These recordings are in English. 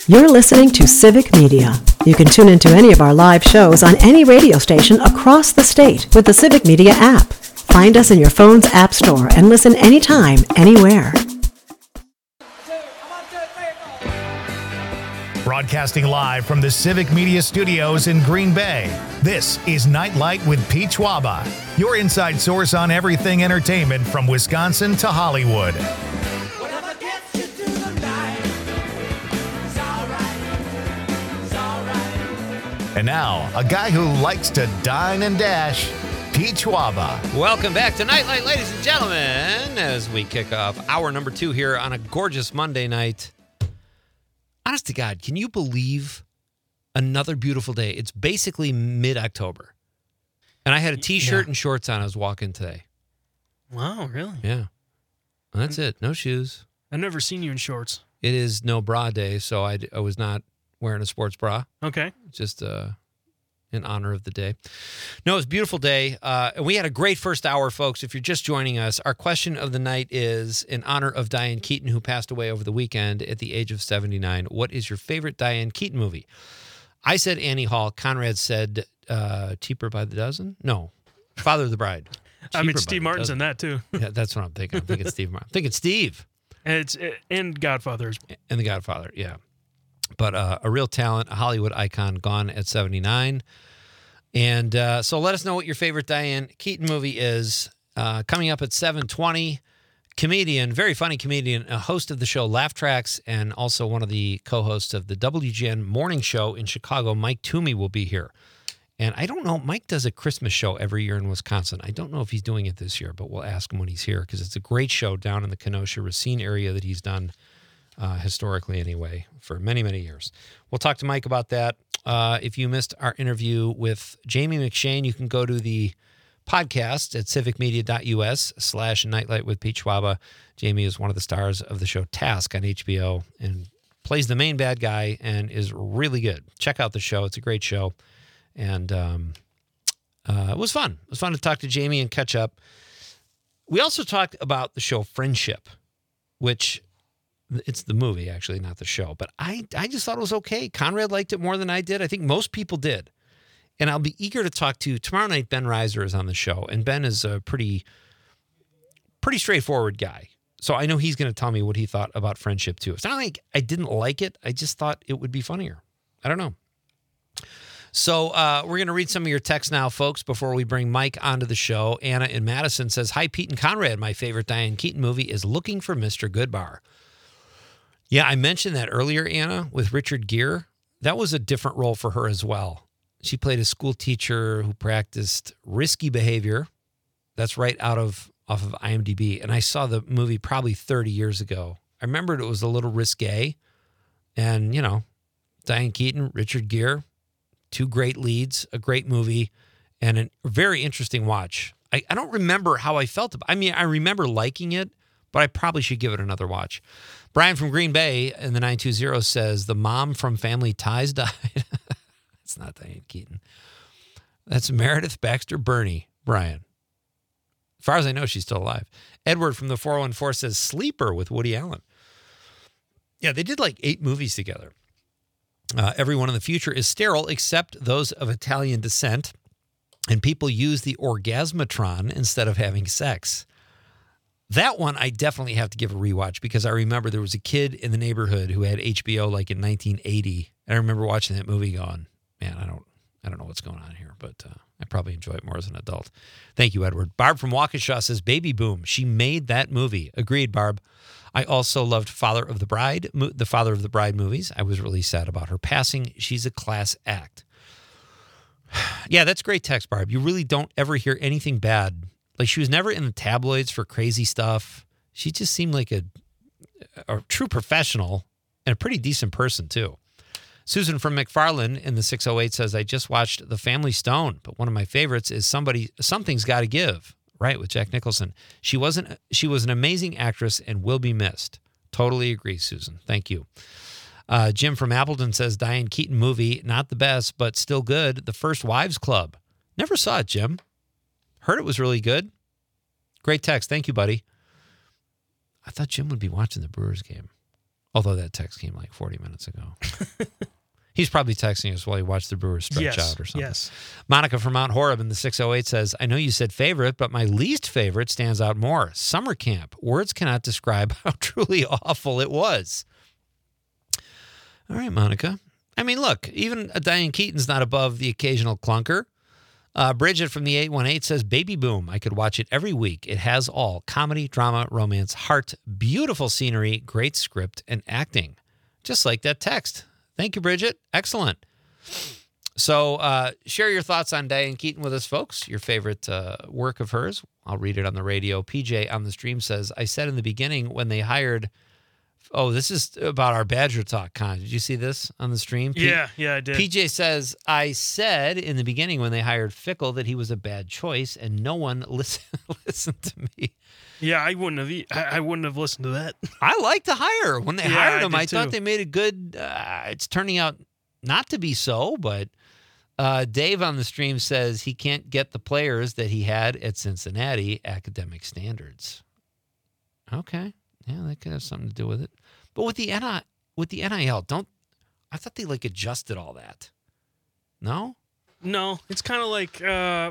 You're listening to Civic Media. You can tune into any of our live shows on any radio station across the state with the Civic Media app. Find us in your phone's app store and listen anytime, anywhere. Broadcasting live from the Civic Media Studios in Green Bay, this is Nightlight with Pete Schwaba, your inside source on everything entertainment from Wisconsin to Hollywood. And now, a guy who likes to dine and dash, Pete Schwaba. Welcome back to Nightlight, ladies and gentlemen, as we kick off hour number 2 here on a gorgeous Monday night. Honest to God, can you believe another beautiful day? It's basically mid-October. And I had a T-shirt and shorts on. I was walking today. Wow, really? Yeah. And that's it. No shoes. I've never seen you in shorts. It is no bra day, so I was not wearing a sports bra. Okay. Just in honor of the day. No, it was a beautiful day. And we had a great first hour, folks. If you're just joining us, our question of the night is in honor of Diane Keaton, who passed away over the weekend at the age of 79. What is your favorite Diane Keaton movie? I said Annie Hall. Conrad said Cheaper by the Dozen? No. Father of the Bride. I mean, Steve Martin's in that, too. Yeah, that's what I'm thinking. I'm thinking Steve Martin. I'm thinking Steve. And Godfather. And The Godfather, yeah. But a real talent, a Hollywood icon, gone at 79. And so let us know what your favorite Diane Keaton movie is. Coming up at 7:20, comedian, very funny comedian, a host of the show Laugh Tracks, and also one of the co-hosts of the WGN morning show in Chicago, Mike Toomey, will be here. And I don't know, Mike does a Christmas show every year in Wisconsin. I don't know if he's doing it this year, but we'll ask him when he's here because it's a great show down in the Kenosha, Racine area that he's done historically anyway, for many, many years. We'll talk to Mike about that. If you missed our interview with Jamie McShane, you can go to the podcast at civicmedia.us/Nightlight with Pete Schwaba. Jamie is one of the stars of the show Task on HBO and plays the main bad guy and is really good. Check out the show. It's a great show. And it was fun. It was fun to talk to Jamie and catch up. We also talked about the show Friendship, which... It's the movie, actually, not the show. But I just thought it was okay. Conrad liked it more than I did. I think most people did. And I'll be eager to talk to... Tomorrow night, Ben Reiser is on the show. And Ben is a pretty straightforward guy. So I know he's going to tell me what he thought about Friendship, too. It's not like I didn't like it. I just thought it would be funnier. I don't know. So we're going to read some of your texts now, folks, before we bring Mike onto the show. Anna in Madison says, "Hi, Pete and Conrad. My favorite Diane Keaton movie is Looking for Mr. Goodbar." Yeah, I mentioned that earlier, Anna, with Richard Gere. That was a different role for her as well. She played a school teacher who practiced risky behavior. That's right off of IMDb. And I saw the movie probably 30 years ago. I remembered it was a little risque. And, you know, Diane Keaton, Richard Gere, 2 great leads, a great movie, and a very interesting watch. I don't remember how I felt about it. I mean, I remember liking it, but I probably should give it another watch. Brian from Green Bay in the 920 says, the mom from Family Ties died. It's not Diane Keaton. That's Meredith Baxter Burney, Brian. As far as I know, she's still alive. Edward from the 414 says, Sleeper with Woody Allen. Yeah, they did like 8 movies together. Everyone in the future is sterile except those of Italian descent, and people use the orgasmatron instead of having sex. That one I definitely have to give a rewatch because I remember there was a kid in the neighborhood who had HBO like in 1980. And I remember watching that movie going, man, I don't know what's going on here, but I probably enjoy it more as an adult. Thank you, Edward. Barb from Waukesha says, Baby Boom. She made that movie. Agreed, Barb. I also loved Father of the Bride, the Father of the Bride movies. I was really sad about her passing. She's a class act. Yeah, that's great text, Barb. You really don't ever hear anything bad. Like, she was never in the tabloids for crazy stuff. She just seemed like a true professional and a pretty decent person, too. Susan from McFarland in the 608 says, I just watched The Family Stone, but one of my favorites is Something's Gotta Give, right, with Jack Nicholson. She was an amazing actress and will be missed. Totally agree, Susan. Thank you. Jim from Appleton says, Diane Keaton movie, not the best, but still good. The First Wives Club. Never saw it, Jim. Heard it was really good. Great text. Thank you, buddy. I thought Jim would be watching the Brewers game. Although that text came like 40 minutes ago. He's probably texting us while he watched the Brewers stretch out or something. Yes. Monica from Mount Horeb in the 608 says, I know you said favorite, but my least favorite stands out more. Summer camp. Words cannot describe how truly awful it was. All right, Monica. I mean, look, even Diane Keaton's not above the occasional clunker. Bridget from the 818 says, Baby Boom. I could watch it every week. It has all. Comedy, drama, romance, heart, beautiful scenery, great script, and acting. Just like that text. Thank you, Bridget. Excellent. So share your thoughts on Diane Keaton with us, folks. Your favorite work of hers. I'll read it on the radio. PJ on the stream says, I said in the beginning when they hired... Oh, this is about our Badger Talk, Con. Did you see this on the stream? Yeah, I did. PJ says, I said in the beginning when they hired Fickle that he was a bad choice, and no one listened to me. Yeah, I wouldn't have listened to that. I like the hire. When they hired him, I thought too. they made a good... it's turning out not to be so, but Dave on the stream says he can't get the players that he had at Cincinnati academic standards. Okay. Yeah, that could have something to do with it. But with the NIL, I thought they like adjusted all that. No? No, it's kind of like,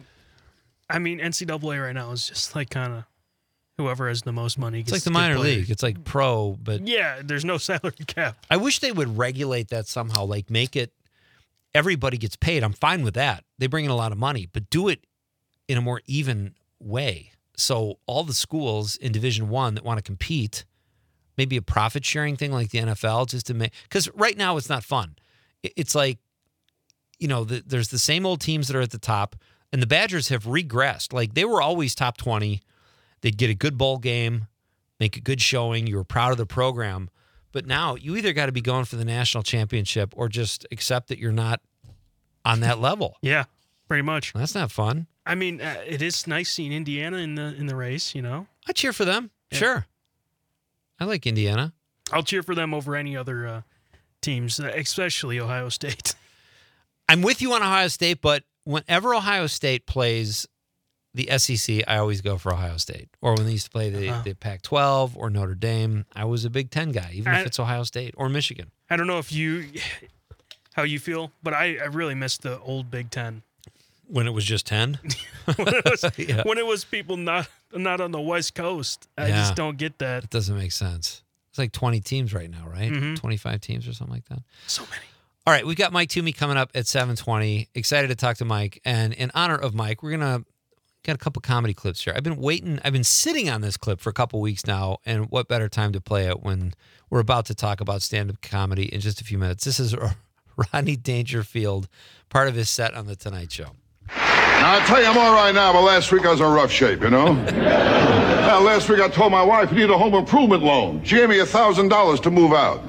NCAA right now is just like kind of whoever has the most money gets. It's like the good minor players. league. It's like pro, but Yeah, there's no salary cap. I wish they would regulate that somehow, like make it everybody gets paid. I'm fine with that. They bring in a lot of money, but do it in a more even way. So all the schools in Division I that want to compete, maybe a profit sharing thing like the NFL, just to make, because right now it's not fun. It's like, there's the same old teams that are at the top, and the Badgers have regressed. Like they were always top 20. They'd get a good bowl game, make a good showing. You were proud of the program. But now you either got to be going for the national championship or just accept that you're not on that level. Yeah, pretty much. That's not fun. I mean, it is nice seeing Indiana in the race, I cheer for them. Yeah. Sure. I like Indiana. I'll cheer for them over any other teams, especially Ohio State. I'm with you on Ohio State, but whenever Ohio State plays the SEC, I always go for Ohio State. Or when they used to play the Pac-12 or Notre Dame, I was a Big Ten guy, even if it's Ohio State or Michigan. I don't know how you feel, but I really miss the old Big Ten. When it was just 10? When it was people not on the West Coast. I just don't get that. It doesn't make sense. It's like 20 teams right now, right? Mm-hmm. 25 teams or something like that. So many. All right, we've got Mike Toomey coming up at 7:20. Excited to talk to Mike. And in honor of Mike, we're going to get a couple comedy clips here. I've been sitting on this clip for a couple weeks now, and what better time to play it when we're about to talk about stand-up comedy in just a few minutes. This is Rodney Dangerfield, part of his set on The Tonight Show. Now, I tell you, I'm all right now, but last week I was in rough shape, Now, last week I told my wife I needed a home improvement loan. She gave me $1,000 to move out.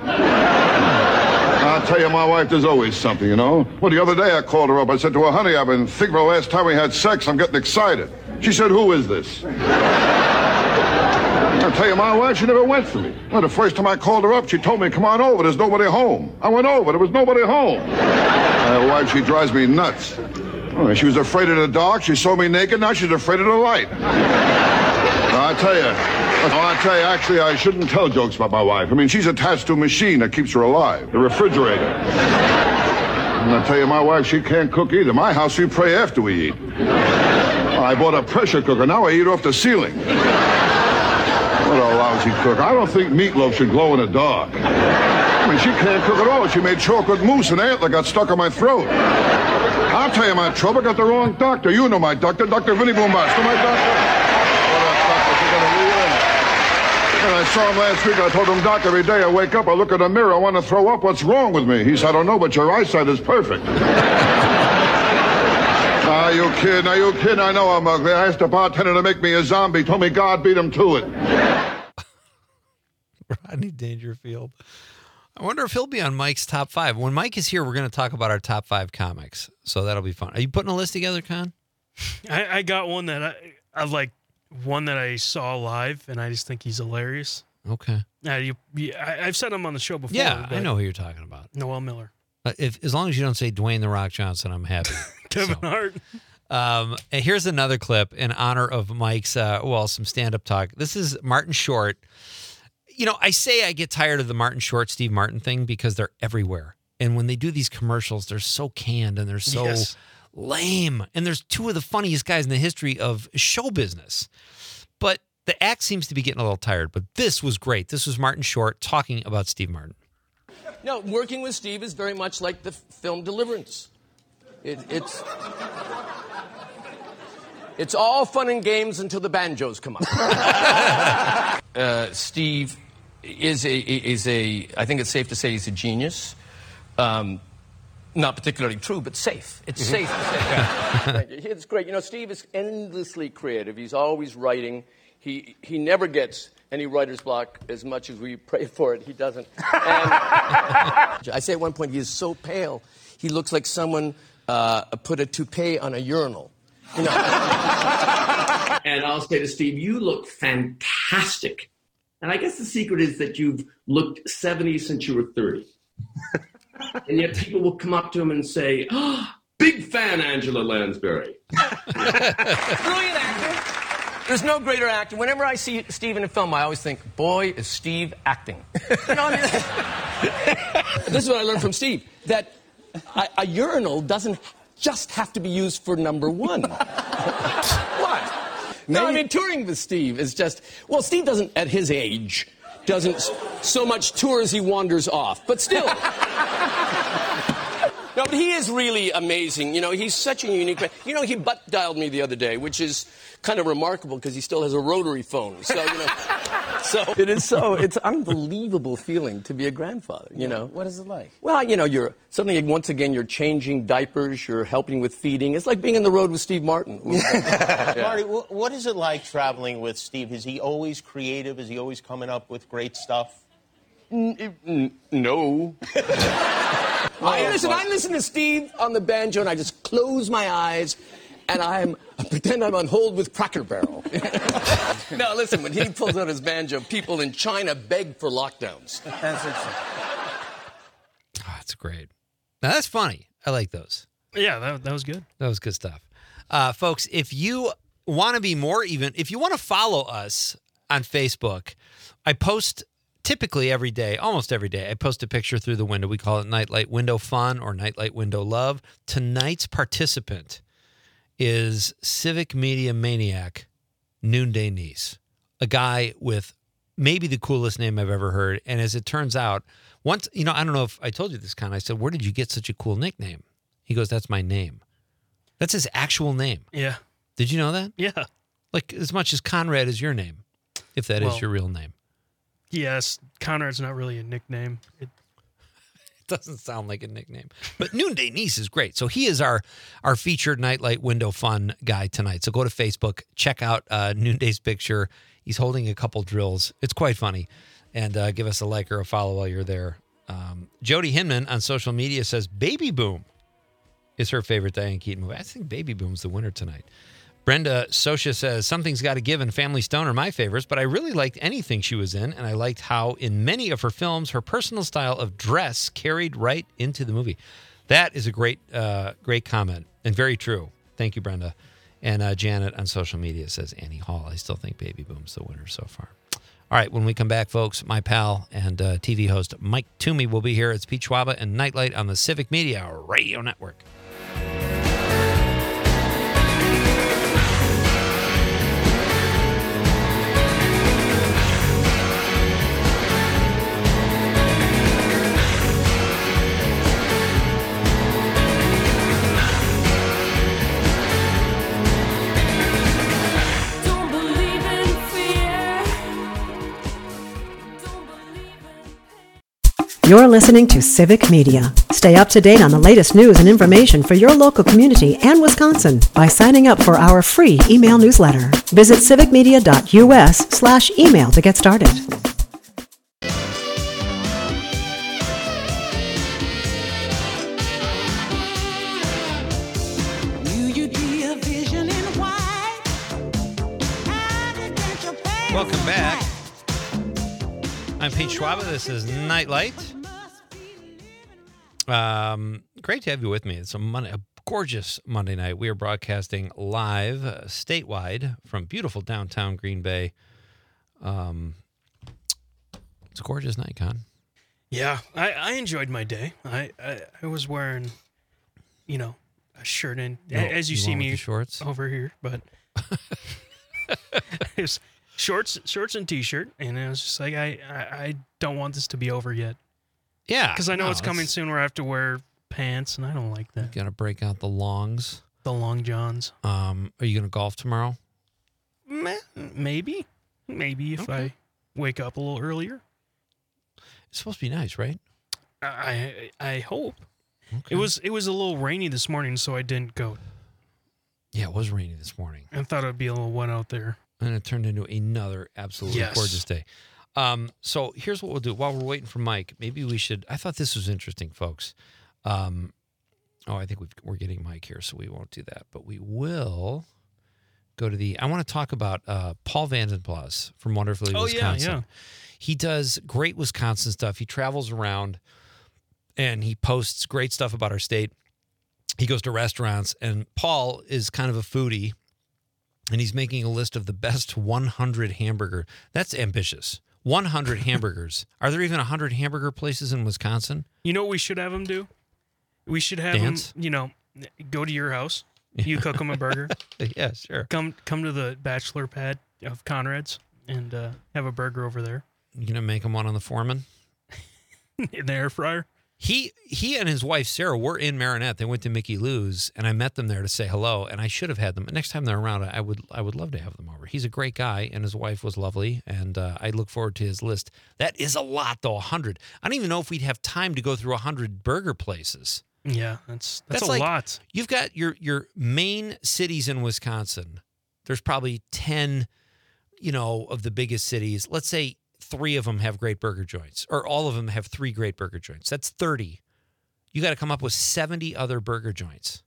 I'll tell you, my wife, there's always something, Well, the other day I called her up. I said to her, honey, I've been thinking the last time we had sex. I'm getting excited. She said, who is this? I'll tell you, my wife, she never went for me. Well, the first time I called her up, she told me, come on over, there's nobody home. I went over, there was nobody home. My wife, she drives me nuts. Oh, she was afraid of the dark, she saw me naked, now she's afraid of the light. I tell you, actually, I shouldn't tell jokes about my wife. I mean, she's attached to a machine that keeps her alive, the refrigerator. And I tell you, my wife, she can't cook either. My house, we pray after we eat. I bought a pressure cooker, now I eat off the ceiling. What a lousy cook. I don't think meatloaf should glow in the dark. I mean, she can't cook at all. She made chocolate mousse and antler got stuck in my throat. I'll tell you my trouble, got the wrong doctor. You know my doctor, Dr. Vinnie Boombas. Know my doctor? And I saw him last week. I told him, Doc, every day I wake up, I look in the mirror, I want to throw up. What's wrong with me? He said, I don't know, but your eyesight is perfect. Are you kidding? Are you kidding? I know I'm ugly. I asked the bartender to make me a zombie. Told me God beat him to it. Rodney Dangerfield. I wonder if he'll be on Mike's top 5. When Mike is here, we're going to talk about our top 5 comics. So that'll be fun. Are you putting a list together, Con? I got one that I like, one that I saw live, and I just think he's hilarious. Okay. I've said him on the show before. Yeah, I know who you're talking about. Noel Miller. As long as you don't say Dwayne The Rock Johnson, I'm happy. Kevin Hart. And here's another clip in honor of Mike's, some stand-up talk. This is Martin Short. I say I get tired of the Martin Short, Steve Martin thing because they're everywhere. And when they do these commercials, they're so canned and they're so lame. And there's two of the funniest guys in the history of show business. But the act seems to be getting a little tired. But this was great. This was Martin Short talking about Steve Martin. No, working with Steve is very much like the film Deliverance. It's all fun and games until the banjos come up. Steve is a. I think it's safe to say he's a genius. Not particularly true, but safe. It's safe to say. Thank you. It's great. Steve is endlessly creative. He's always writing. He never gets any writer's block. As much as we pray for it, he doesn't. And I say at one point he is so pale, he looks like someone put a toupee on a urinal. And I'll say to Steve, you look fantastic. And I guess the secret is that you've looked 70 since you were 30. And yet people will come up to him and say, oh, big fan, Angela Lansbury. Brilliant actor. There's no greater actor. Whenever I see Steve in a film, I always think, boy, is Steve acting. This is what I learned from Steve, that a urinal doesn't just have to be used for number one. What? No, touring with Steve is just... Well, Steve doesn't, at his age, doesn't so much tour as he wanders off. But still... No, but he is really amazing. He's such a unique man. He butt-dialed me the other day, which is kind of remarkable because he still has a rotary phone. So, it's an unbelievable feeling to be a grandfather, What is it like? Well, you're suddenly, once again, you're changing diapers, you're helping with feeding. It's like being on the road with Steve Martin. Yeah. Marty, what is it like traveling with Steve? Is he always creative? Is he always coming up with great stuff? No. I listen to Steve on the banjo, and I just close my eyes, and I pretend I'm on hold with Cracker Barrel. No, listen, when he pulls out his banjo, people in China beg for lockdowns. That's interesting. Oh, that's great. Now, that's funny. I like those. Yeah, that was good. That was good stuff. Folks, if you want to be more even, if you want to follow us on Facebook, I post... Typically every day, almost every day, I post a picture through the window. We call it Nightlight Window Fun or Nightlight Window Love. Tonight's participant is Civic Media Maniac Noonday Niece, a guy with maybe the coolest name I've ever heard. And as it turns out, once, I don't know if I told you this, Con. I said, where did you get such a cool nickname? He goes, that's my name. That's his actual name. Yeah. Did you know that? Yeah. Like as much as Conrad is your name, if that is your real name. Yes, Conrad's not really a nickname. It doesn't sound like a nickname. But Noonday Niece is great. So he is our featured Nightlight Window Fun guy tonight. So go to Facebook, check out Noonday's picture. He's holding a couple drills. It's quite funny. And give us a like or a follow while you're there. Jody Hinman on social media says Baby Boom is her favorite Diane Keaton movie. I think Baby Boom's the winner tonight. Brenda Socia says, Something's Gotta Give and Family Stone are my favorites, but I really liked anything she was in, and I liked how in many of her films, her personal style of dress carried right into the movie. That is a great comment, and very true. Thank you, Brenda. And Janet on social media says, Annie Hall. I still think Baby Boom's the winner so far. All right, when we come back, folks, my pal and TV host Mike Toomey will be here. It's Pete Schwaba and Nightlight on the Civic Media Radio Network. You're listening to Civic Media. Stay up to date on the latest news and information for your local community and Wisconsin by signing up for our free email newsletter. Visit civicmedia.us/email to get started. Welcome back. I'm Pete Schwaba. This is Nightlight. Great to have you with me. It's a gorgeous Monday night. We are broadcasting live statewide from beautiful downtown Green Bay. It's a gorgeous night, Con. Yeah, I enjoyed my day. I was wearing, a shirt and as you see went with me the shorts over here, but it's shorts and t-shirt, and I was just like, I don't want this to be over yet. Yeah, because I know it's coming soon where I have to wear pants, and I don't like that. Got to break out the longs. The long johns. Are you going to golf tomorrow? Maybe if I wake up a little earlier. It's supposed to be nice, right? I hope. Okay. It was a little rainy this morning, so I didn't go. Yeah, it was rainy this morning. I thought it would be a little wet out there. And it turned into another absolutely gorgeous day. So here's what we'll do. While we're waiting for Mike, maybe we should... I thought this was interesting, folks. I think we're getting Mike here, so we won't do that. But we will go to the... I want to talk about Paul Vandenplas from Wonderfully Wisconsin. Yeah. He does great Wisconsin stuff. He travels around, and he posts great stuff about our state. He goes to restaurants, and Paul is kind of a foodie, and he's making a list of the best 100 hamburger. That's ambitious. 100 hamburgers. Are there even 100 hamburger places in Wisconsin? You know what we should have him do? We should have Dance? him, go to your house. You cook him a burger. Yeah, sure. Come to the bachelor pad of Conrad's and have a burger over there. You gonna make him one on the Foreman? In the air fryer. He and his wife Sarah were in Marinette. They went to Mickey Lou's, and I met them there to say hello. And I should have had them. Next time they're around, I would love to have them over. He's a great guy, and his wife was lovely. And I look forward to his list. That is a lot, though. 100. I don't even know if we'd have time to go through 100 burger places. Yeah, that's a like, lot. You've got your main cities in Wisconsin. There's probably 10, of the biggest cities. Let's say 3 of them have great burger joints, or all of them have 3 great burger joints. That's 30. You got to come up with 70 other burger joints.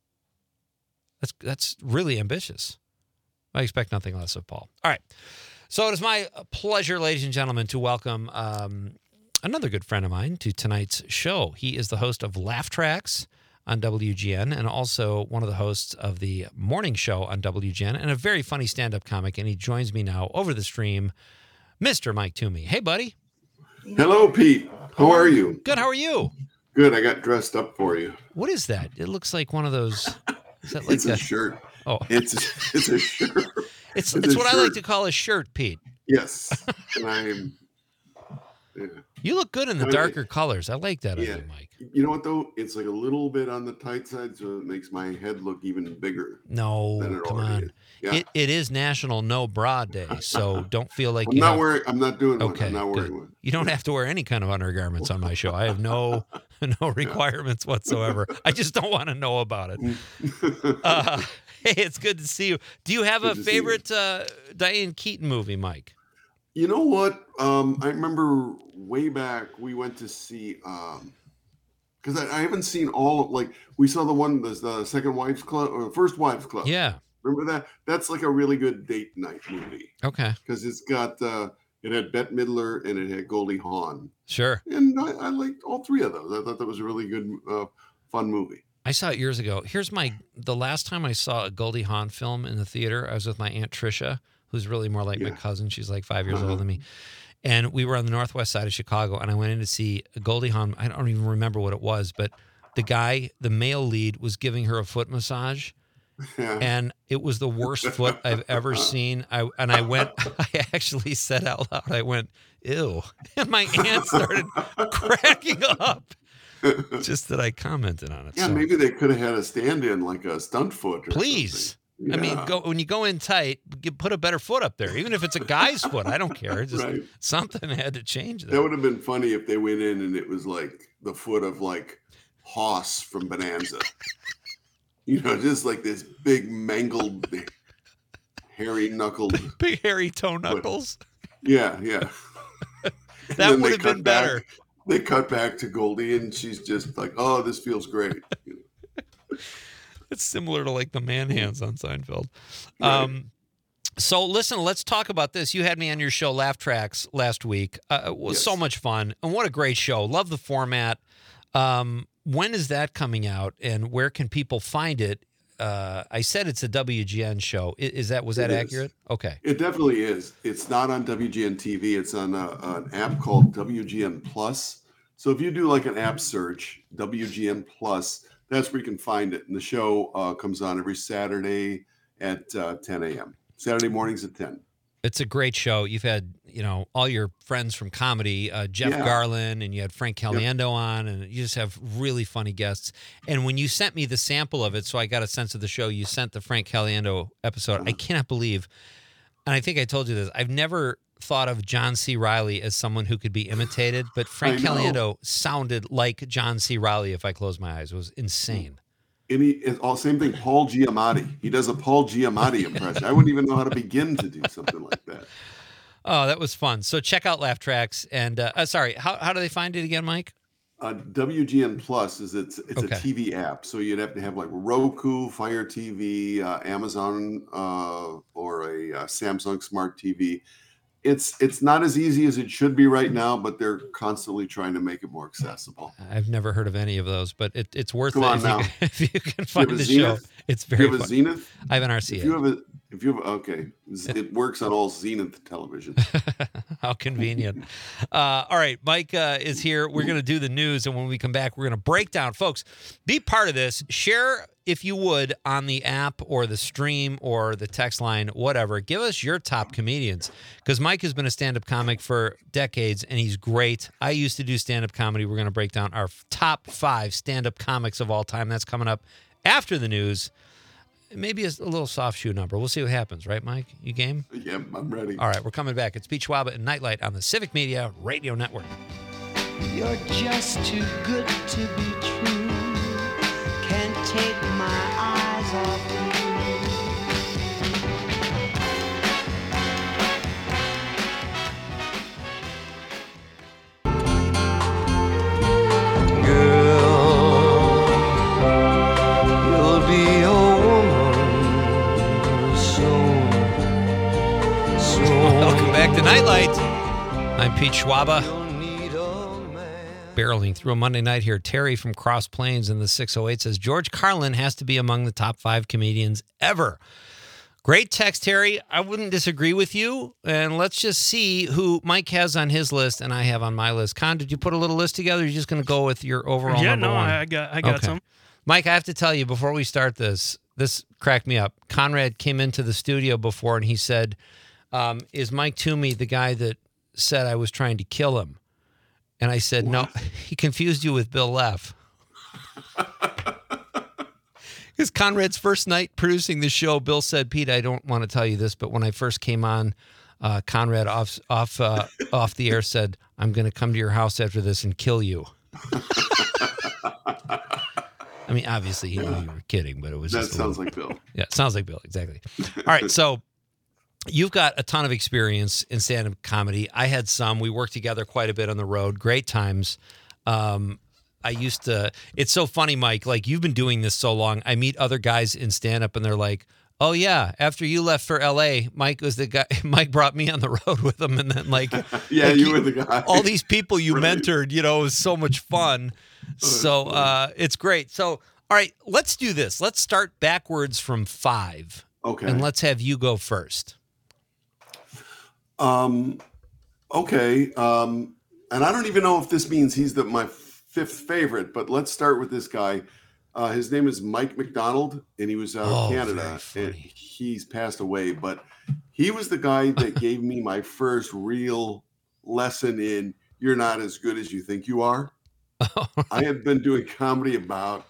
That's really ambitious. I expect nothing less of Paul. All right. So it is my pleasure, ladies and gentlemen, to welcome another good friend of mine to tonight's show. He is the host of Laugh Tracks on WGN and also one of the hosts of the morning show on WGN and a very funny stand-up comic. And he joins me now over the stream, Mr. Mike Toomey. Hey, buddy. Hello, Pete. How are you? Good. How are you? Good. I got dressed up for you. What is that? It looks like one of those. Is that like it's a shirt. Oh, it's a shirt. It's what I like to call a shirt, Pete. Yes, and I'm. Yeah. You look good in the darker colors. I like that on you, Mike. You know what though? It's like a little bit on the tight side, so it makes my head look even bigger. No, come on. Is. Yeah. It is National No Bra Day, so don't feel like I'm not wearing. I'm not doing one. I'm not wearing one. You don't have to wear any kind of undergarments on my show. I have no requirements whatsoever. I just don't want to know about it. Hey, it's good to see you. Do you have a favorite Diane Keaton movie, Mike? You know what? I remember way back we went to see because I haven't seen all of we saw the Second Wives Club or First Wives Club. Yeah. Remember that? That's like a really good date night movie. Okay. Because it's got it had Bette Midler and it had Goldie Hawn. Sure. And I liked all 3 of those. I thought that was a really good, fun movie. I saw it years ago. The last time I saw a Goldie Hawn film in the theater, I was with my Aunt Tricia, who's really more like my cousin. She's like 5 years older than me. And we were on the northwest side of Chicago, and I went in to see Goldie Hawn. I don't even remember what it was, but the male lead, was giving her a foot massage. Yeah. And it was the worst foot I've ever seen. I actually said out loud, I went, ew. And my aunt started cracking up. Just that I commented on it. Yeah, so. Maybe they could have had a stand-in, like a stunt foot. Please. Yeah. I mean, when you go in tight, put a better foot up there. Even if it's a guy's foot, I don't care. Just something had to change there. That would have been funny if they went in and it was like the foot of Hoss from Bonanza. Just like this big mangled, hairy knuckled. Big hairy toe knuckles. Yeah. That would have been better. They cut back to Goldie and she's just like, oh, this feels great. It's similar to like the man hands on Seinfeld. Right. So listen, let's talk about this. You had me on your show, Laugh Tracks, last week. It was so much fun. And what a great show. Love the format. When is that coming out and where can people find it? I said it's a WGN show. Was that accurate? Okay. It definitely is. It's not on WGN TV. It's on an app called WGN Plus. So if you do like an app search, WGN Plus, that's where you can find it. And the show comes on every Saturday at 10 a.m. Saturday mornings at 10. It's a great show. You've had, all your friends from comedy, Jeff Garland, and you had Frank Caliendo on, and you just have really funny guests. And when you sent me the sample of it, so I got a sense of the show, you sent the Frank Caliendo episode. I cannot believe, and I think I told you this, I've never thought of John C. Reilly as someone who could be imitated, but Frank Caliendo sounded like John C. Reilly if I closed my eyes. It was insane. And same thing, Paul Giamatti. He does a Paul Giamatti impression. I wouldn't even know how to begin to do something like that. Oh, that was fun. So check out Laugh Tracks. And how do they find it again, Mike? WGN Plus it's a TV app. So you'd have to have like Roku, Fire TV, Amazon, or a Samsung Smart TV. It's not as easy as it should be right now, but they're constantly trying to make it more accessible. I've never heard of any of those, but it's worth Come it on now. if you can find the Zenith? show. It's very you have fun. a Zenith? I have an RCA. It works on all Zenith television. How convenient. All right, Mike is here. We're going to do the news, and when we come back, we're going to break down. Folks, be part of this. Share, if you would, on the app or the stream or the text line, whatever. Give us your top comedians, because Mike has been a stand-up comic for decades, and he's great. I used to do stand-up comedy. We're going to break down our top 5 stand-up comics of all time. That's coming up after the news. Maybe a little soft shoe number. We'll see what happens, right, Mike? You game? Yeah, I'm ready. All right, we're coming back. It's Pete Schwaba and Nightlight on the Civic Media Radio Network. You're just too good to be true. Can't take my eyes off you. Back to Nightlight. I'm Pete Schwaba. Barreling through a Monday night here. Terry from Cross Plains in the 608 says, George Carlin has to be among the top 5 comedians ever. Great text, Terry. I wouldn't disagree with you. And let's just see who Mike has on his list and I have on my list. Con, did you put a little list together? Or are you just going to go with your overall number one? I got some. Mike, I have to tell you, before we start this cracked me up. Conrad came into the studio before and he said, is Mike Toomey the guy that said I was trying to kill him? And I said, no, he confused you with Bill Leff. Because Conrad's first night producing the show, Bill said, Pete, I don't want to tell you this, but when I first came on, Conrad off the air said, I'm going to come to your house after this and kill you. I mean, obviously he knew you were kidding, but it was that just sounds like Bill. Yeah, it sounds like Bill, exactly. All right, so you've got a ton of experience in stand-up comedy. I had some. We worked together quite a bit on the road. Great times. It's so funny, Mike, like you've been doing this so long. I meet other guys in stand-up and they're like, oh yeah, after you left for LA, Mike was the guy. Mike brought me on the road with him. And then you were the guy. All these people you Right. mentored, it was so much fun. So it's great. So, all right, let's do this. Let's start backwards from 5. Okay. And let's have you go first. Okay. And I don't even know if this means he's my 5th favorite, but let's start with this guy. His name is Mike McDonald, and he was out of Canada. And he's passed away, but he was the guy that gave me my first real lesson in you're not as good as you think you are. I had been doing comedy about,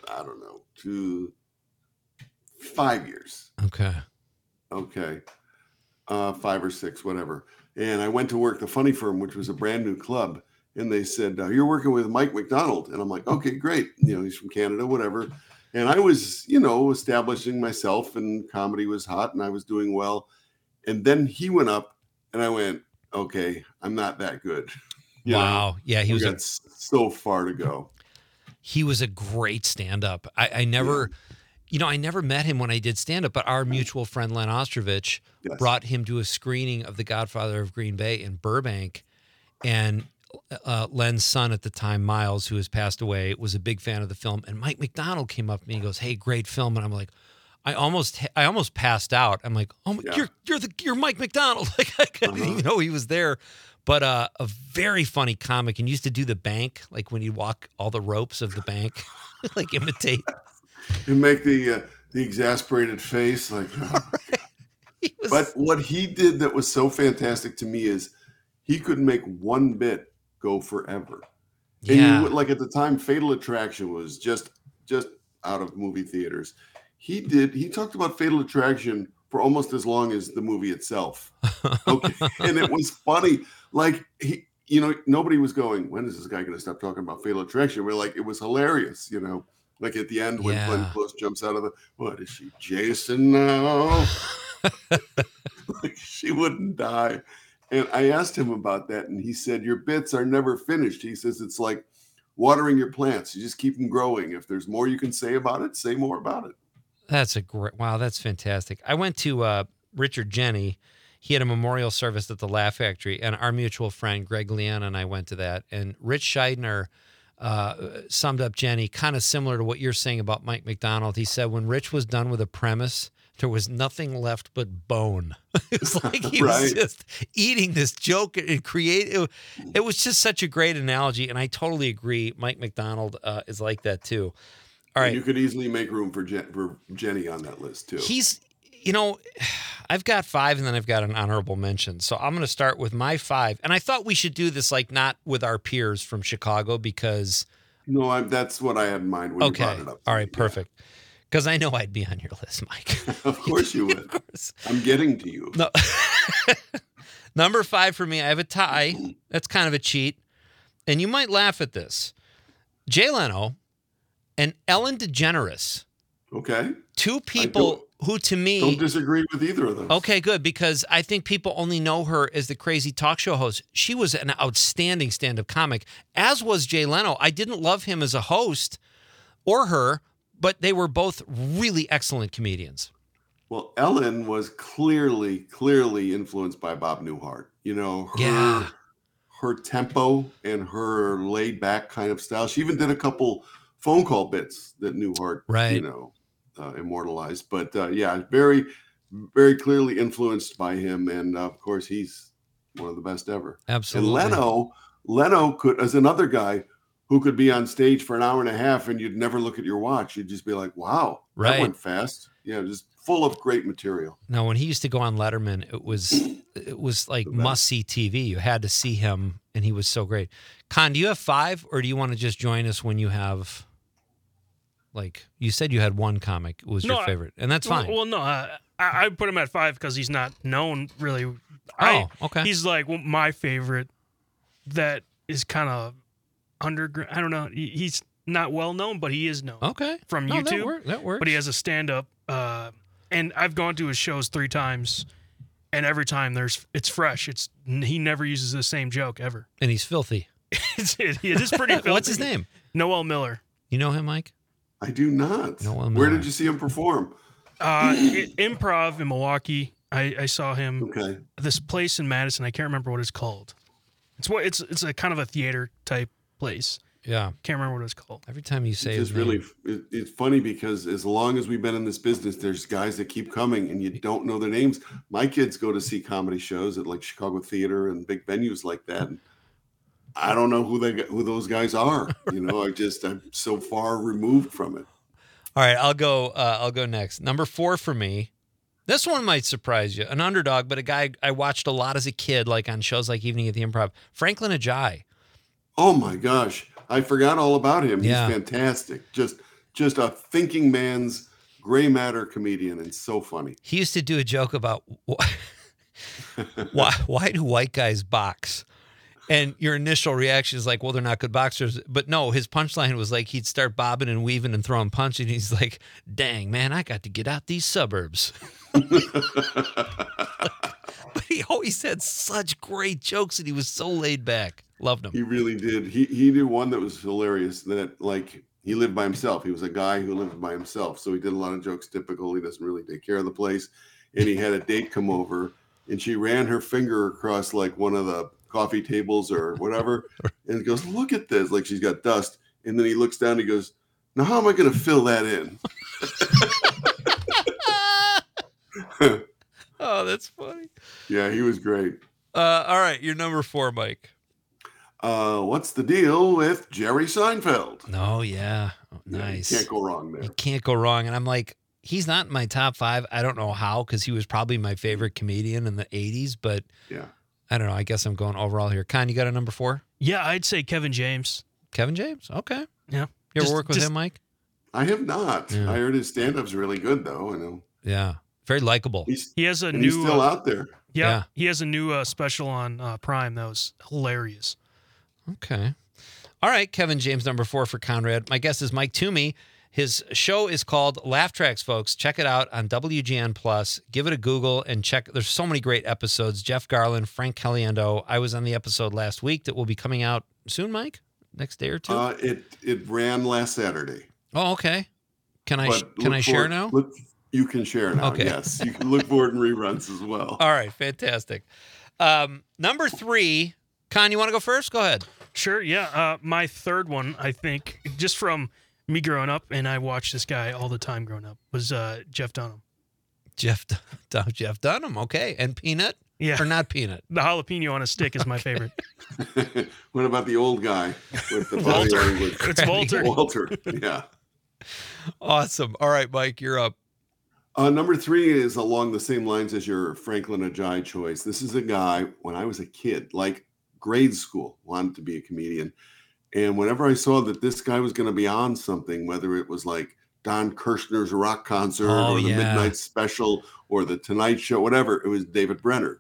5 years. Okay. 5 or 6, whatever. And I went to work the Funny Firm, which was a brand new club. And they said, you're working with Mike McDonald. And I'm like, okay, great. He's from Canada, whatever. And I was, establishing myself, and comedy was hot and I was doing well. And then he went up and I went, okay, I'm not that good. Wow. Yeah. He got so far to go. He was a great stand-up. I never met him when I did stand-up, but our mutual friend Len Ostrovich brought him to a screening of The Godfather of Green Bay in Burbank. And Len's son at the time, Miles, who has passed away, was a big fan of the film. And Mike McDonald came up to me and goes, hey, great film. And I'm like, I almost passed out. I'm like, oh, Yeah. you're Mike McDonald. Like I couldn't even know he was there. But a very funny comic, and used to do the bank, like when you walk all the ropes of the bank, like imitate. And make the exasperated face, like. Oh. But what he did that was so fantastic to me is he could make one bit go forever. And Yeah. like at the time, Fatal Attraction was just out of movie theaters. He talked about Fatal Attraction for almost as long as the movie itself. Okay. And it was funny. Like nobody was going, when is this guy going to stop talking about Fatal Attraction? We're like, it was hilarious, like at the end when Glenn Close jumps out of what is she, Jason now? Like she wouldn't die. And I asked him about that, and he said, your bits are never finished. He says it's like watering your plants. You just keep them growing. If there's more you can say about it, say more about it. That's that's fantastic. I went to Richard Jenny. He had a memorial service at the Laugh Factory, and our mutual friend Greg Leon and I went to that. And Rich Scheidner summed up Jenny kind of similar to what you're saying about Mike McDonald. He said when Rich was done with a premise, there was nothing left but bone. It was like he was just eating this joke and create. It was just such a great analogy, and I totally agree. Mike McDonald is like that too. All right, and you could easily make room for Jenny on that list too. He's, I've got 5, and then I've got an honorable mention. So I'm going to start with my 5, and I thought we should do this like not with our peers from Chicago because. No, that's what I had in mind when you brought it up. All right, perfect. Because I know I'd be on your list, Mike. Of course you would. Of course. I'm getting to you. No. Number 5 for me, I have a tie. That's kind of a cheat. And you might laugh at this. Jay Leno and Ellen DeGeneres. Okay. 2 people who, to me... Don't disagree with either of them. Okay, good. Because I think people only know her as the crazy talk show host. She was an outstanding stand-up comic, as was Jay Leno. I didn't love him as a host or her, but they were both really excellent comedians. Well, Ellen was clearly influenced by Bob Newhart. Her tempo and her laid back kind of style. She even did a couple phone call bits that Newhart, immortalized. But very, very clearly influenced by him. And of course, he's one of the best ever. Absolutely. And Leno could, as another guy who could be on stage for an hour and a half and you'd never look at your watch. You'd just be like, wow, that went fast. Yeah, just full of great material. Now, when he used to go on Letterman, it was like must-see TV. You had to see him, and he was so great. Con, do you have 5, or do you want to just join us when you have, like, you said you had one comic was your favorite, and that's fine. Well, no, I put him at 5 because he's not known really. Okay. He's like my favorite that is kind of underground. I don't know. He's not well known, but he is known. Okay. From YouTube. That works. But he has a stand-up, and I've gone to his shows 3 times, and every time it's fresh. He never uses the same joke ever. And he's filthy. It is pretty filthy. What's his name? Noel Miller. You know him, Mike? I do not. Noel Miller. Where did you see him perform? Improv in Milwaukee. I saw him. Okay. This place in Madison. I can't remember what it's called. It's a kind of a theater type place. Yeah. Can't remember what it's called. Every time you say it's really, it's funny because as long as we've been in this business, there's guys that keep coming and you don't know their names. My kids go to see comedy shows at like Chicago Theater and big venues like that. And I don't know who those guys are. I'm so far removed from it. All right, I'll go next. Number 4 for me. This one might surprise you. An underdog, but a guy I watched a lot as a kid, like on shows like Evening at the Improv. Franklin Ajayi. Oh my gosh. I forgot all about him. He's fantastic. Just a thinking man's gray matter comedian and so funny. He used to do a joke about why do white guys box? And your initial reaction is like, well, they're not good boxers. But no, his punchline was like he'd start bobbing and weaving and throwing punches. And he's like, dang, man, I got to get out these suburbs. But he always had such great jokes and he was so laid back. Loved him. He really did. He did one that was hilarious that like he lived by himself. He was a guy who lived by himself. So he did a lot of jokes. Typical. He doesn't really take care of the place. And he had a date come over and she ran her finger across like one of the coffee tables or whatever. And he goes, look at this. Like she's got dust. And then he looks down and he goes, now how am I going to fill that in? Oh, that's funny. Yeah, he was great. All right, you're number 4, Mike. What's the deal with Jerry Seinfeld? Oh, yeah. Oh, Yeah, nice. you can't go wrong there. You can't go wrong. And I'm like, he's not in my top 5. I don't know how, because he was probably my favorite comedian in the 80s, but Yeah. I don't know. I guess I'm going overall here. Con, you got a number 4? Yeah, I'd say Kevin James. Kevin James? Okay. Yeah. You ever work with him, Mike? I have not. Yeah. I heard his stand-up's really good, though. I know. Yeah. Very likable. He has a And new. he's still out there. Yeah, he has a new special on Prime that was hilarious. Okay. All right, Kevin James, number 4 for Conrad. My guest is Mike Toomey. His show is called Laugh Tracks, folks. Check it out on WGN Plus. Give it a Google and check. There's so many great episodes. Jeff Garland, Frank Caliendo. I was on the episode last week that will be coming out soon, Mike? Next day or two? It ran last Saturday. Oh, okay. Can I But share now? You can share now. Okay. Yes, you can look for it in reruns as well. All right, fantastic. Number 3, Con, you want to go first? Go ahead. Sure, yeah. My third one, I think, just from me growing up, and I watched this guy all the time growing up, was Jeff Dunham. Jeff Dunham, okay. And Peanut? Yeah. Or not Peanut? The jalapeno on a stick is my favorite. What about the old guy with the body Walter. language? It's Walter. Walter, yeah. Awesome. All right, Mike, you're up. Number 3 is along the same lines as your Franklin Ajayi choice. This is a guy, when I was a kid, like grade school, wanted to be a comedian. And whenever I saw that this guy was going to be on something, whether it was like Don Kirshner's rock concert or the Midnight Special or the Tonight Show, whatever, it was David Brenner.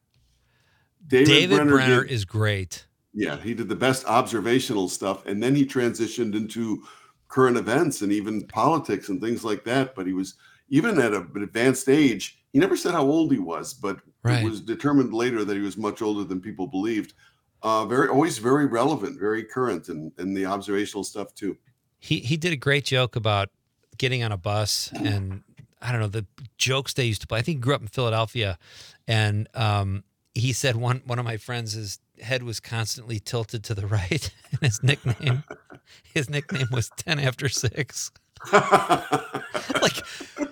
David Brenner is great. Yeah, he did the best observational stuff. And then he transitioned into current events and even politics and things like that. But he was, even at an advanced age, he never said how old he was, but it was determined later that he was much older than people believed. Always very relevant, very current, and the observational stuff too. He did a great joke about getting on a bus, and I don't know the jokes they used to play. I think he grew up in Philadelphia, and he said one of my friends, his head was constantly tilted to the right, and his nickname was 10 after 6. Like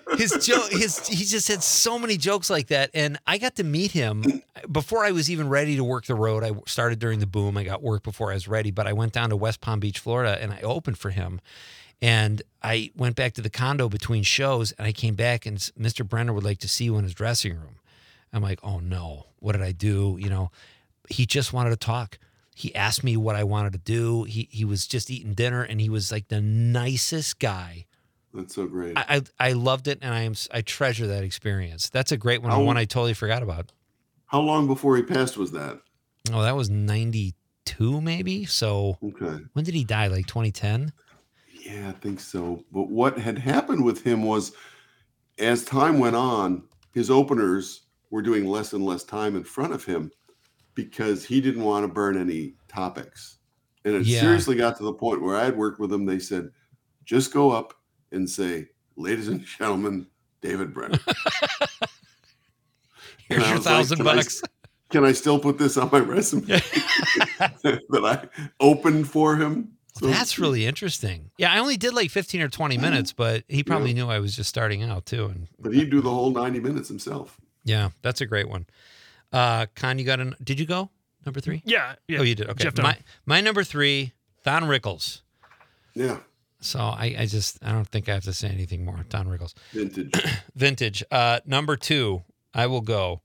he just had so many jokes like that, and I got to meet him before I was even ready to work the road. I started during the boom. I got work before I was ready, but I went down to West Palm Beach, Florida, and I opened for him. And I went back to the condo between shows, and I came back, and Mr. Brenner would like to see you in his dressing room. I'm like, oh no, what did I do? You know, he just wanted to talk. He asked me what I wanted to do. He was just eating dinner, and he was like the nicest guy. That's so great. I loved it, and I treasure that experience. That's a great one, one I totally forgot about. How long before he passed was that? Oh, that was 92 maybe? So when did he die? Like 2010? Yeah, I think so. But what had happened with him was, as time went on, his openers were doing less and less time in front of him because he didn't want to burn any topics. And it seriously got to the point where I had worked with him. They said, just go up and say, ladies and gentlemen, David Brenner. Here's your $1,000. Can I still put this on my resume? That I opened for him. So that's really interesting. Yeah, I only did like 15 or 20 minutes, but he probably knew I was just starting out too. But he'd do the whole 90 minutes himself. Yeah, that's a great one. Con, you got did you go? Number 3? Yeah. Oh, you did? Okay. My number 3, Don Rickles. Yeah. So I don't think I have to say anything more. Don Rickles. Vintage. Number 2, I will go.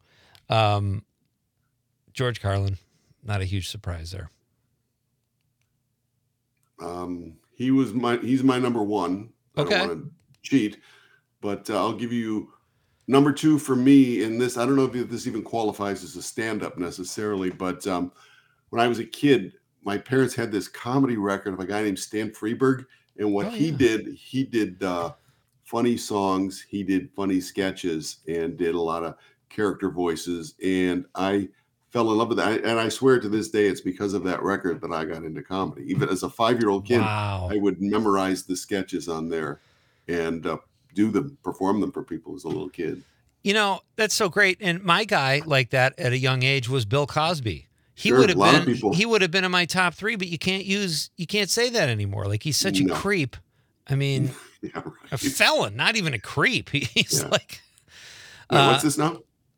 George Carlin. Not a huge surprise there. He's my number 1. Okay. I don't want to cheat, but I'll give you number 2 for me in this. I don't know if this even qualifies as a stand-up necessarily, but when I was a kid, my parents had this comedy record of a guy named Stan Freberg. And what he did funny songs, he did funny sketches, and did a lot of character voices. And I fell in love with that. And I swear to this day, it's because of that record that I got into comedy. Even as a 5-year-old kid, I would memorize the sketches on there and perform them for people as a little kid. You know, that's so great. And my guy like that at a young age was Bill Cosby. He Sure, would have a lot been of people. He would have been in my top 3, but you can't say that anymore. Like he's such a creep. I mean, a felon, not even a creep. He's like what's this now?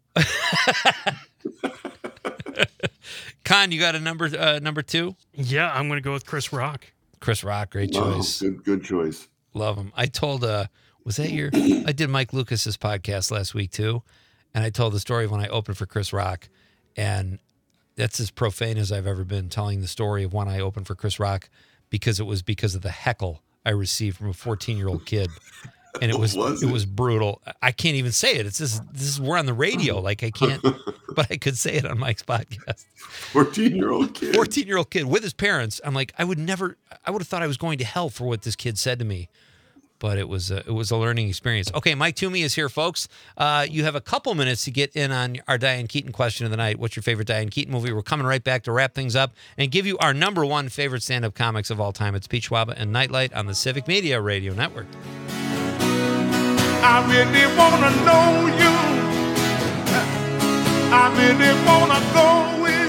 Con, you got a number two? Yeah, I'm going to go with Chris Rock. Chris Rock, great Oh, choice. good choice. Love him. I told, was that your, I did Mike Lucas's podcast last week too. And I told the story of when I opened for Chris Rock. And that's as profane as I've ever been, telling the story of when I opened for Chris Rock, because it was because of the heckle I received from a 14-year-old kid. And it was brutal. I can't even say it. It's this is, we're on the radio. Like I can't, but I could say it on Mike's podcast. 14-year-old kid. 14-year-old kid with his parents. I'm like, I would have thought I was going to hell for what this kid said to me. But it was a learning experience. Okay, Mike Toomey is here, folks. You have a couple minutes to get in on our Diane Keaton question of the night. What's your favorite Diane Keaton movie? We're coming right back to wrap things up and give you our number one favorite stand-up comics of all time. It's Pete Schwaba and Nightlight on the Civic Media Radio Network. I really want to know you. I really want to go with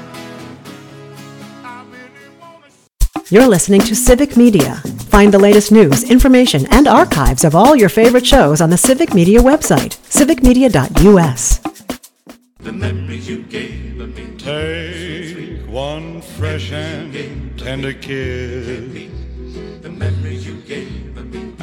you. I really want to... You're listening to Civic Media. Find the latest news, information, and archives of all your favorite shows on the Civic Media website, civicmedia.us. The memories you gave me. Take one fresh and tender kiss. The memories you gave me.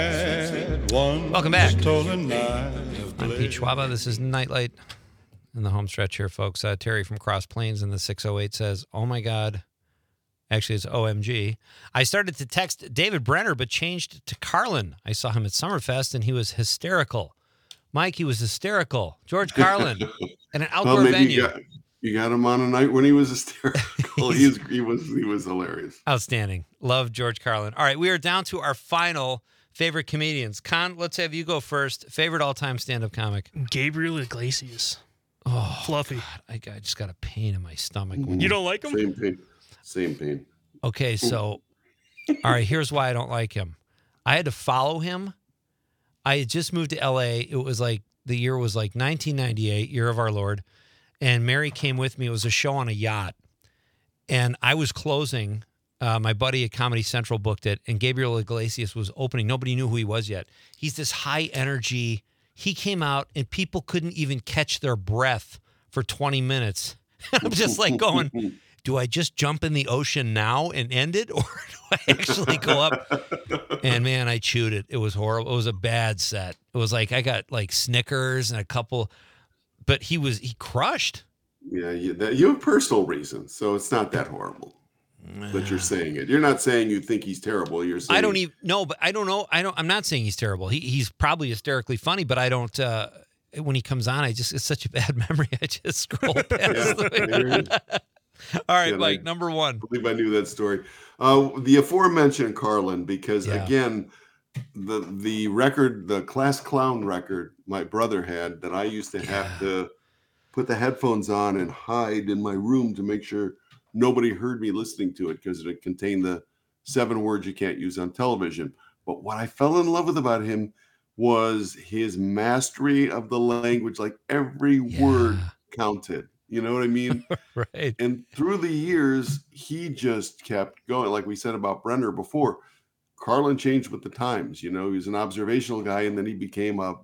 At one Welcome back. stolen night of I'm Pete Schwaba. This is Nightlight in the home stretch here, folks. Terry from Cross Plains in the 608 says, oh my God. Actually, it's OMG. I started to text David Brenner, but changed to Carlin. I saw him at Summerfest, and he was hysterical. Mike, he was hysterical. George Carlin at an outdoor venue. You got him on a night when he was hysterical. he was hilarious. Outstanding. Love George Carlin. All right, we are down to our final favorite comedians. Con, let's have you go first. Favorite all-time stand-up comic? Gabriel Iglesias. Oh, Fluffy. God, I just got a pain in my stomach. You don't like him? Same pain. Okay, so, all right, here's why I don't like him. I had to follow him. I had just moved to L.A. It was like, the year was like 1998, year of our Lord. And Mary came with me. It was a show on a yacht. And I was closing. My buddy at Comedy Central booked it. And Gabriel Iglesias was opening. Nobody knew who he was yet. He's this high energy. He came out and people couldn't even catch their breath for 20 minutes. I'm just like going, do I just jump in the ocean now and end it? Or do I actually go up? And man, I chewed it. It was horrible. It was a bad set. It was like, I got like Snickers and a couple, but he crushed. Yeah, you have personal reasons, so it's not that horrible. But you're saying it. You're not saying you think he's terrible. You're saying I don't even know, but I don't know. I'm not saying he's terrible. He's probably hysterically funny, but I don't. When he comes on, it's such a bad memory. I just scroll past. All right, Mike, number one. I believe I knew that story. The aforementioned Carlin, because again, the record, the Class Clown record my brother had that I used to have to put the headphones on and hide in my room to make sure nobody heard me listening to it because it contained the 7 words you can't use on television. But what I fell in love with about him was his mastery of the language. Like every word counted. You know what I mean? Right. And through the years, he just kept going. Like we said about Brenner before, Carlin changed with the times. You know, he was an observational guy, and then he became a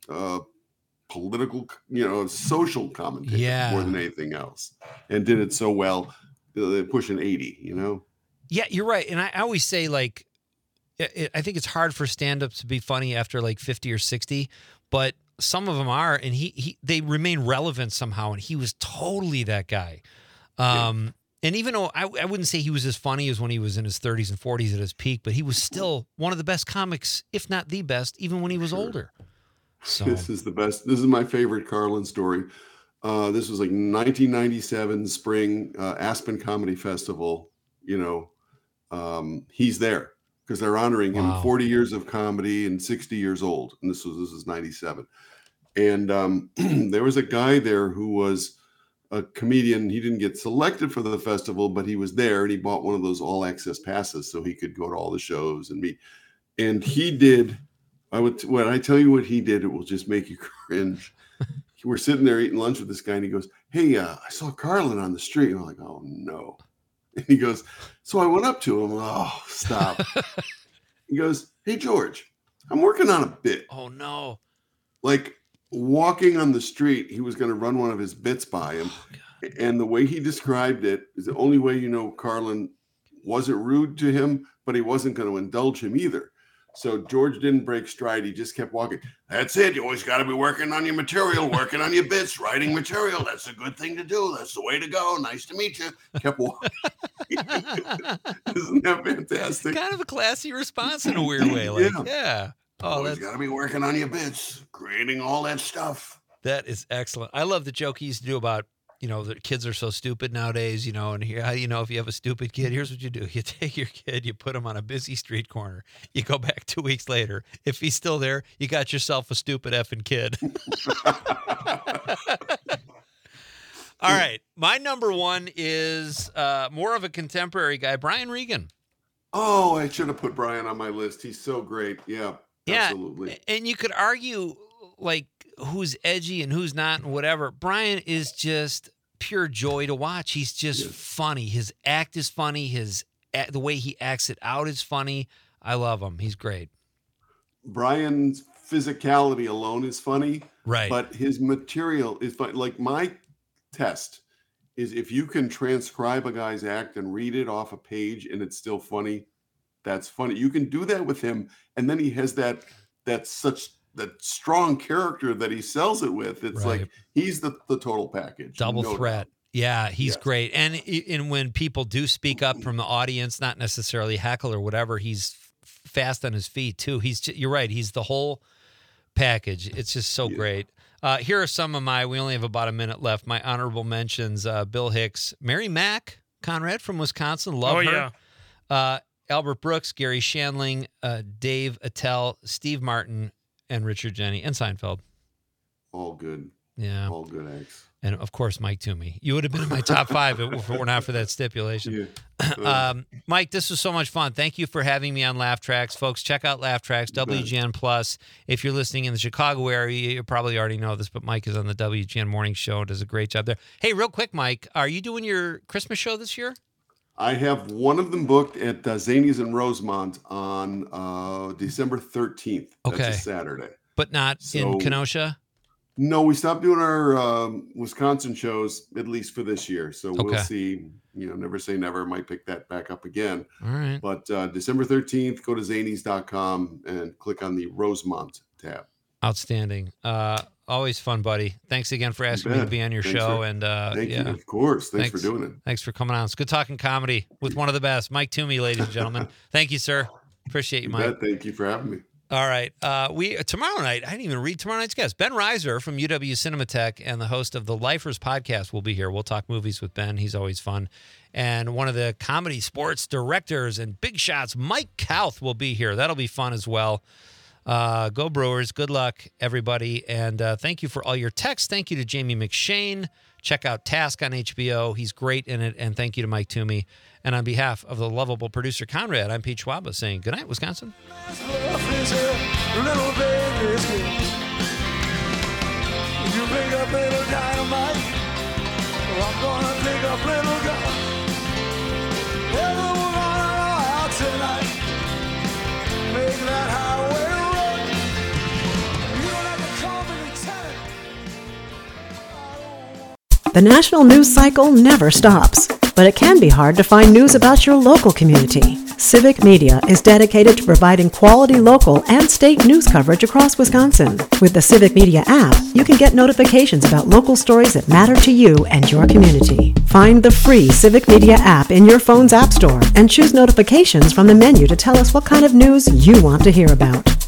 political, social commentator more than anything else, and did it so well, pushing 80. You know? Yeah, you're right. And I always say, like, I think it's hard for stand-ups to be funny after like 50 or 60, but some of them are, and they remain relevant somehow, and he was totally that guy. And even though I wouldn't say he was as funny as when he was in his 30s and 40s at his peak, but he was still one of the best comics, if not the best, even when he was older. So this is the best. This is my favorite Carlin story. This was like 1997 spring, Aspen Comedy Festival. He's there because they're honoring him 40 years of comedy and 60 years old. And this is 97. And there was a guy there who was a comedian. He didn't get selected for the festival, but he was there and he bought one of those all access passes so he could go to all the shows and meet. And he did, when I tell you what he did, it will just make you cringe. We're sitting there eating lunch with this guy and he goes, "Hey, I saw Carlin on the street." And I'm like, "Oh no." And he goes, "So I went up to him." "Oh, stop." He goes, "Hey, George, I'm working on a bit." Oh no. Like, walking on the street, he was going to run one of his bits by him. And the way he described it is the only way Carlin wasn't rude to him, but he wasn't going to indulge him either. So George didn't break stride. He just kept walking. That's it. You always got to be working on your material, working on your bits, writing material. That's a good thing to do. That's the way to go. Nice to meet you. Kept walking. Isn't that fantastic? Kind of a classy response in a weird way. Like, yeah. Oh, always got to be working on your bits, creating all that stuff. That is excellent. I love the joke he used to do about, the kids are so stupid nowadays, and here, how do you know if you have a stupid kid? Here's what you do. You take your kid, you put him on a busy street corner. You go back 2 weeks later. If he's still there, you got yourself a stupid effing kid. All right. My number one is more of a contemporary guy, Brian Regan. Oh, I should have put Brian on my list. He's so great. Yeah, absolutely. And you could argue, like, who's edgy and who's not and whatever. Brian is just pure joy to watch. He's just funny. His act is funny. The way he acts it out is funny. I love him. He's great. Brian's physicality alone is funny. Right. But his material is funny. Like, my test is if you can transcribe a guy's act and read it off a page and it's still funny, that's funny. You can do that with him. And then he has that strong character that he sells it with. It's like he's the total package. Double threat. Yeah, he's great. And when people do speak up from the audience, not necessarily heckle or whatever, he's fast on his feet too. You're right. He's the whole package. It's just so great. Here are some of we only have about a minute left. My honorable mentions, Bill Hicks, Mary Mack, Conrad from Wisconsin. Love her. Yeah. Albert Brooks, Gary Shandling, Dave Attell, Steve Martin, and Richard Jeni, and Seinfeld. All good. Yeah. All good acts. And, of course, Mike Toomey. You would have been in my top 5 if it were not for that stipulation. Yeah. Mike, this was so much fun. Thank you for having me on Laugh Tracks. Folks, check out Laugh Tracks, WGN Plus. If you're listening in the Chicago area, you probably already know this, but Mike is on the WGN Morning Show and does a great job there. Hey, real quick, Mike, are you doing your Christmas show this year? I have one of them booked at Zanies in Rosemont on December 13th. That's a Saturday. But not in Kenosha? No, we stopped doing our Wisconsin shows, at least for this year. So we'll see. Never say never. Might pick that back up again. All right. But December 13th, go to zanies.com and click on the Rosemont tab. Outstanding. Always fun, buddy. Thanks again for asking me to be on your show. Thank you. Of course. Thanks for doing it. Thanks for coming on. It's good talking comedy with one of the best, Mike Toomey, ladies and gentlemen. Thank you, sir. Appreciate you, Mike. Thank you for having me. All right. Tomorrow night, I didn't even read tomorrow night's guest. Ben Reiser from UW Cinematheque and the host of the Lifers podcast will be here. We'll talk movies with Ben. He's always fun. And one of the comedy sports directors and big shots, Mike Kauth, will be here. That'll be fun as well. Go Brewers. Good luck, everybody. And thank you for all your texts. Thank you to Jamie McShane. Check out Task on HBO. He's great in it. And thank you to Mike Toomey. And on behalf of the lovable producer Conrad, I'm Pete Schwaba saying good night, Wisconsin. You pick up little dynamite, I'm gonna pick up little gun. Everyone out tonight, make that highway run. You don't have to call me lieutenant. The national news cycle never stops, but it can be hard to find news about your local community. Civic Media is dedicated to providing quality local and state news coverage across Wisconsin. With the Civic Media app, you can get notifications about local stories that matter to you and your community. Find the free Civic Media app in your phone's app store and choose notifications from the menu to tell us what kind of news you want to hear about.